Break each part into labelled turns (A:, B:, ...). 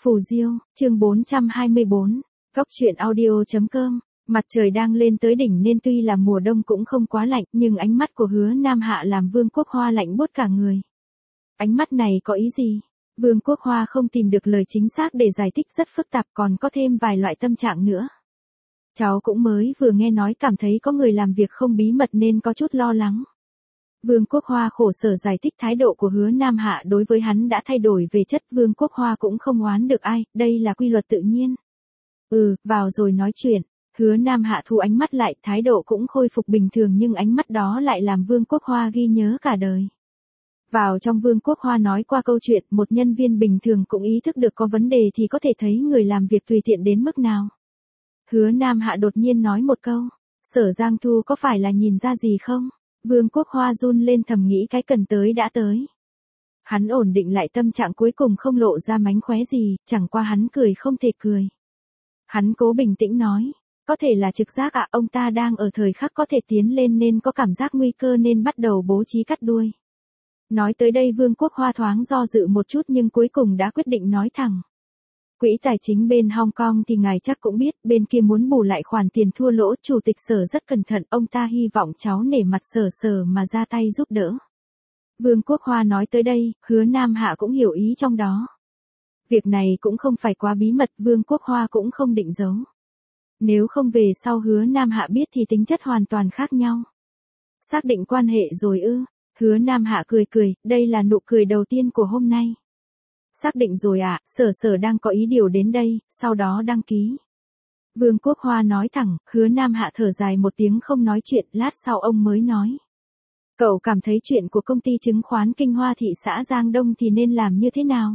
A: Phù Diêu, chương 424, Góc truyện audio.com. Mặt trời đang lên tới đỉnh nên tuy là mùa đông cũng không quá lạnh, nhưng ánh mắt của Hứa Nam Hạ làm Vương Quốc Hoa lạnh buốt cả người. Ánh mắt này có ý gì? Vương Quốc Hoa không tìm được lời chính xác để giải thích, rất phức tạp, còn có thêm vài loại tâm trạng nữa. Cháu cũng mới vừa nghe nói, cảm thấy có người làm việc không bí mật nên có chút lo lắng. Vương Quốc Hoa khổ sở giải thích thái độ của Hứa Nam Hạ đối với hắn đã thay đổi về chất. Vương Quốc Hoa cũng không oán được ai, đây là quy luật tự nhiên. Vào rồi nói chuyện. Hứa Nam Hạ thu ánh mắt lại, thái độ cũng khôi phục bình thường, nhưng ánh mắt đó lại làm Vương Quốc Hoa ghi nhớ cả đời. Vào trong, Vương Quốc Hoa nói qua câu chuyện một nhân viên bình thường cũng ý thức được có vấn đề thì có thể thấy người làm việc tùy tiện đến mức nào. Hứa Nam Hạ đột nhiên nói một câu, Sở Giang Thu có phải là nhìn ra gì không? Vương Quốc Hoa run lên, thầm nghĩ cái cần tới đã tới. Hắn ổn định lại tâm trạng, cuối cùng không lộ ra mánh khóe gì, chẳng qua hắn cười không thể cười. Hắn cố bình tĩnh nói, có thể là trực giác ạ, ông ta đang ở thời khắc có thể tiến lên nên có cảm giác nguy cơ nên bắt đầu bố trí cắt đuôi. Nói tới đây Vương Quốc Hoa thoáng do dự một chút nhưng cuối cùng đã quyết định nói thẳng. Quỹ tài chính bên Hong Kong thì ngài chắc cũng biết, bên kia muốn bù lại khoản tiền thua lỗ, chủ tịch Sở rất cẩn thận, ông ta hy vọng cháu nể mặt Sở mà ra tay giúp đỡ. Vương Quốc Hoa nói tới đây, Hứa Nam Hạ cũng hiểu ý trong đó. Việc này cũng không phải quá bí mật, Vương Quốc Hoa cũng không định giấu. Nếu không về sau Hứa Nam Hạ biết thì tính chất hoàn toàn khác nhau. Xác định quan hệ rồi ư? Hứa Nam Hạ cười, đây là nụ cười đầu tiên của hôm nay. Xác định rồi ạ, Sở đang có ý điều đến đây, sau đó đăng ký. Vương Quốc Hoa nói thẳng. Hứa Nam Hạ thở dài một tiếng không nói chuyện, lát sau ông mới nói. Cậu cảm thấy chuyện của công ty chứng khoán Kinh Hoa thị xã Giang Đông thì nên làm như thế nào?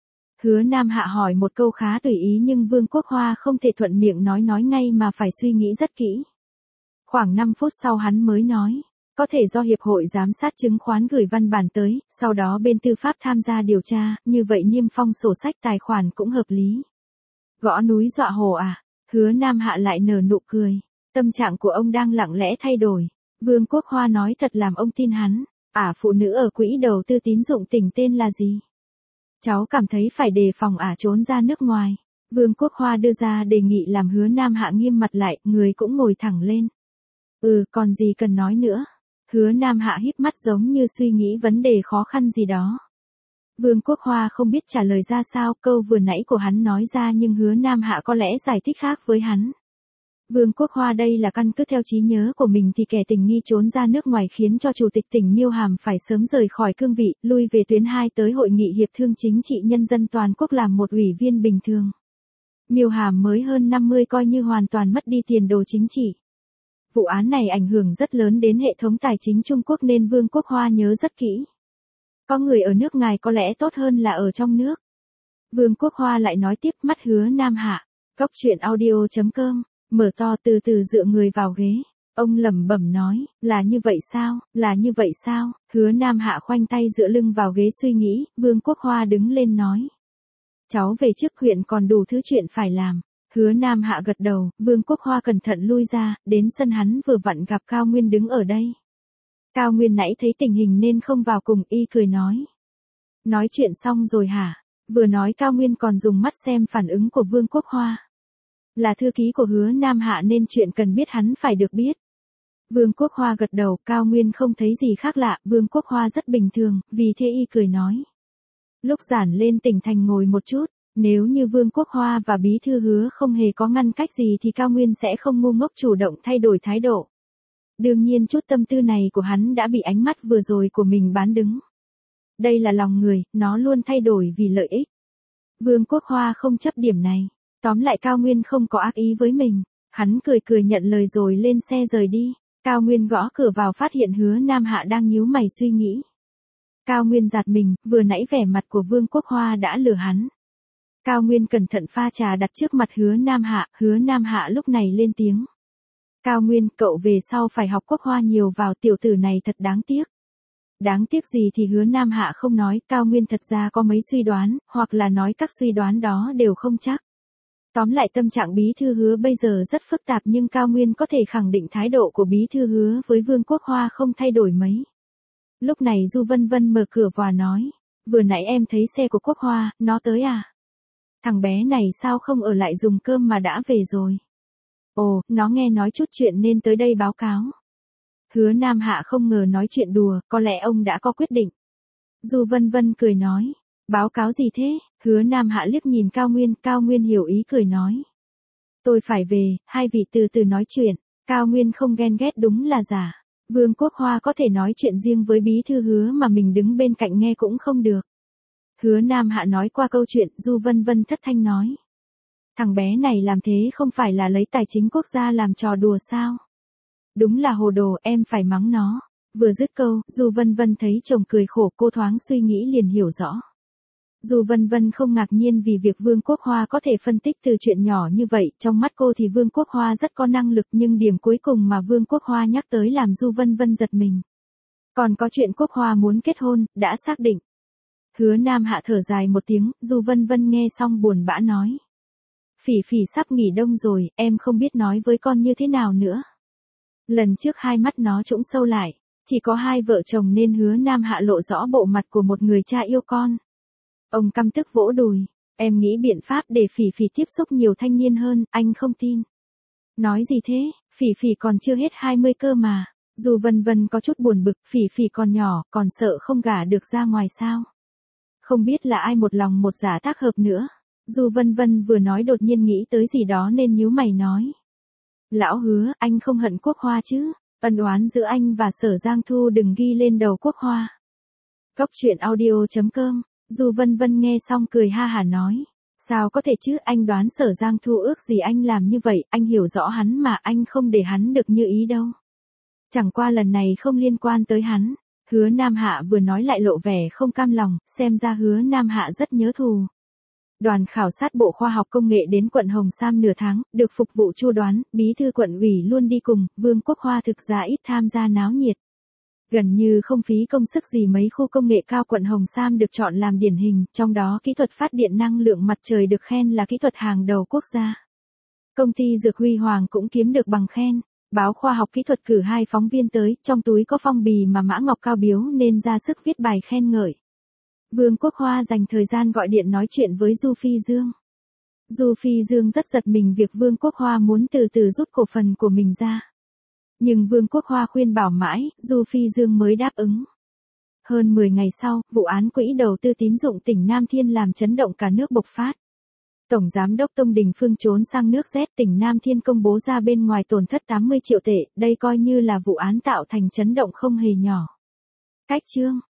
A: Hứa Nam Hạ hỏi một câu khá tùy ý nhưng Vương Quốc Hoa không thể thuận miệng nói ngay mà phải suy nghĩ rất kỹ. Khoảng 5 phút sau hắn mới nói. Có thể do Hiệp hội Giám sát Chứng khoán gửi văn bản tới, sau đó bên tư pháp tham gia điều tra, như vậy niêm phong sổ sách tài khoản cũng hợp lý. Gõ núi dọa hồ à? Hứa Nam Hạ lại nở nụ cười. Tâm trạng của ông đang lặng lẽ thay đổi. Vương Quốc Hoa nói thật làm ông tin hắn. Phụ nữ ở quỹ đầu tư tín dụng tỉnh tên là gì? Cháu cảm thấy phải đề phòng trốn ra nước ngoài. Vương Quốc Hoa đưa ra đề nghị làm Hứa Nam Hạ nghiêm mặt lại, người cũng ngồi thẳng lên. Còn gì cần nói nữa? Hứa Nam Hạ híp mắt giống như suy nghĩ vấn đề khó khăn gì đó. Vương Quốc Hoa không biết trả lời ra sao, câu vừa nãy của hắn nói ra nhưng Hứa Nam Hạ có lẽ giải thích khác với hắn. Vương Quốc Hoa đây là căn cứ theo trí nhớ của mình thì kẻ tình nghi trốn ra nước ngoài khiến cho Chủ tịch tỉnh Miêu Hàm phải sớm rời khỏi cương vị, lui về tuyến 2 tới Hội nghị Hiệp thương Chính trị Nhân dân Toàn quốc làm một ủy viên bình thường. Miêu Hàm mới hơn 50 coi như hoàn toàn mất đi tiền đồ chính trị. Vụ án này ảnh hưởng rất lớn đến hệ thống tài chính Trung Quốc nên Vương Quốc Hoa nhớ rất kỹ. Có người ở nước ngoài có lẽ tốt hơn là ở trong nước. Vương Quốc Hoa lại nói tiếp, mắt Hứa Nam Hạ. Góc truyện audio.com, mở to từ từ dựa người vào ghế. Ông lẩm bẩm nói, là như vậy sao? Hứa Nam Hạ khoanh tay dựa lưng vào ghế suy nghĩ, Vương Quốc Hoa đứng lên nói. Cháu về trước, huyện còn đủ thứ chuyện phải làm. Hứa Nam Hạ gật đầu, Vương Quốc Hoa cẩn thận lui ra, đến sân hắn vừa vặn gặp Cao Nguyên đứng ở đây. Cao Nguyên nãy thấy tình hình nên không vào cùng, y cười nói. Nói chuyện xong rồi hả? Vừa nói Cao Nguyên còn dùng mắt xem phản ứng của Vương Quốc Hoa. Là thư ký của Hứa Nam Hạ nên chuyện cần biết hắn phải được biết. Vương Quốc Hoa gật đầu, Cao Nguyên không thấy gì khác lạ, Vương Quốc Hoa rất bình thường, vì thế y cười nói. Lúc giản lên tỉnh thành ngồi một chút. Nếu như Vương Quốc Hoa và Bí thư Hứa không hề có ngăn cách gì thì Cao Nguyên sẽ không ngu ngốc chủ động thay đổi thái độ. Đương nhiên chút tâm tư này của hắn đã bị ánh mắt vừa rồi của mình bán đứng. Đây là lòng người, nó luôn thay đổi vì lợi ích. Vương Quốc Hoa không chấp điểm này. Tóm lại Cao Nguyên không có ác ý với mình. Hắn cười nhận lời rồi lên xe rời đi. Cao Nguyên gõ cửa vào phát hiện Hứa Nam Hạ đang nhíu mày suy nghĩ. Cao Nguyên giật mình, vừa nãy vẻ mặt của Vương Quốc Hoa đã lừa hắn. Cao Nguyên cẩn thận pha trà đặt trước mặt Hứa Nam Hạ lúc này lên tiếng. Cao Nguyên, cậu về sau phải học Quốc Hoa nhiều vào, tiểu tử này thật đáng tiếc. Đáng tiếc gì thì Hứa Nam Hạ không nói, Cao Nguyên thật ra có mấy suy đoán, hoặc là nói các suy đoán đó đều không chắc. Tóm lại tâm trạng Bí thư Hứa bây giờ rất phức tạp nhưng Cao Nguyên có thể khẳng định thái độ của Bí thư Hứa với Vương Quốc Hoa không thay đổi mấy. Lúc này Du Vân Vân mở cửa và nói, vừa nãy em thấy xe của Quốc Hoa, nó tới à? Thằng bé này sao không ở lại dùng cơm mà đã về rồi? Ồ, nó nghe nói chút chuyện nên tới đây báo cáo. Hứa Nam Hạ không ngờ nói chuyện đùa, có lẽ ông đã có quyết định. Du Vân Vân cười nói, báo cáo gì thế? Hứa Nam Hạ liếc nhìn Cao Nguyên hiểu ý cười nói. Tôi phải về, hai vị từ từ nói chuyện. Cao Nguyên không ghen ghét đúng là giả. Vương Quốc Hoa có thể nói chuyện riêng với bí thư Hứa mà mình đứng bên cạnh nghe cũng không được. Hứa Nam Hạ nói qua câu chuyện, Du Vân Vân thất thanh nói. Thằng bé này làm thế không phải là lấy tài chính quốc gia làm trò đùa sao? Đúng là hồ đồ, em phải mắng nó. Vừa dứt câu, Du Vân Vân thấy chồng cười khổ, cô thoáng suy nghĩ liền hiểu rõ. Du Vân Vân không ngạc nhiên vì việc Vương Quốc Hoa có thể phân tích từ chuyện nhỏ như vậy, trong mắt cô thì Vương Quốc Hoa rất có năng lực, nhưng điểm cuối cùng mà Vương Quốc Hoa nhắc tới làm Du Vân Vân giật mình. Còn có chuyện Quốc Hoa muốn kết hôn, đã xác định. Hứa Nam Hạ thở dài một tiếng, Du Vân Vân nghe xong buồn bã nói. Phỉ Phỉ sắp nghỉ đông rồi, em không biết nói với con như thế nào nữa. Lần trước hai mắt nó trũng sâu lại, chỉ có hai vợ chồng nên Hứa Nam Hạ lộ rõ bộ mặt của một người cha yêu con. Ông căm tức vỗ đùi, em nghĩ biện pháp để Phỉ Phỉ tiếp xúc nhiều thanh niên hơn, anh không tin. Nói gì thế, Phỉ Phỉ còn chưa hết 20 cơ mà. Du Vân Vân có chút buồn bực, Phỉ Phỉ còn nhỏ, còn sợ không gả được ra ngoài sao. Không biết là ai một lòng một dạ tác hợp nữa. Du Vân Vân vừa nói đột nhiên nghĩ tới gì đó nên nhíu mày nói. Lão Hứa, anh không hận Quốc Hoa chứ? Ân oán giữa anh và Sở Giang Thu đừng ghi lên đầu Quốc Hoa. Cốc truyện audio.com. Du Vân Vân nghe xong cười ha hả nói. Sao có thể chứ, anh đoán Sở Giang Thu ước gì anh làm như vậy, anh hiểu rõ hắn mà, anh không để hắn được như ý đâu. Chẳng qua lần này không liên quan tới hắn. Hứa Nam Hạ vừa nói lại lộ vẻ không cam lòng, xem ra Hứa Nam Hạ rất nhớ thù. Đoàn khảo sát Bộ Khoa học Công nghệ đến quận Hồng Sam nửa tháng, được phục vụ chu đoán, bí thư quận ủy luôn đi cùng, Vương Quốc Hoa thực ra ít tham gia náo nhiệt. Gần như không phí công sức gì mấy khu công nghệ cao quận Hồng Sam được chọn làm điển hình, trong đó kỹ thuật phát điện năng lượng mặt trời được khen là kỹ thuật hàng đầu quốc gia. Công ty Dược Huy Hoàng cũng kiếm được bằng khen. Báo Khoa học Kỹ thuật cử 2 phóng viên tới, trong túi có phong bì mà Mã Ngọc Cao biếu nên ra sức viết bài khen ngợi. Vương Quốc Hoa dành thời gian gọi điện nói chuyện với Du Phi Dương. Du Phi Dương rất giật mình việc Vương Quốc Hoa muốn từ từ rút cổ phần của mình ra. Nhưng Vương Quốc Hoa khuyên bảo mãi, Du Phi Dương mới đáp ứng. Hơn 10 ngày sau, vụ án quỹ đầu tư tín dụng tỉnh Nam Thiên làm chấn động cả nước bộc phát. Tổng Giám đốc Tông Đình Phương trốn sang nước Z, tỉnh Nam Thiên công bố ra bên ngoài tổn thất 80 triệu tệ, đây coi như là vụ án tạo thành chấn động không hề nhỏ. Cách chương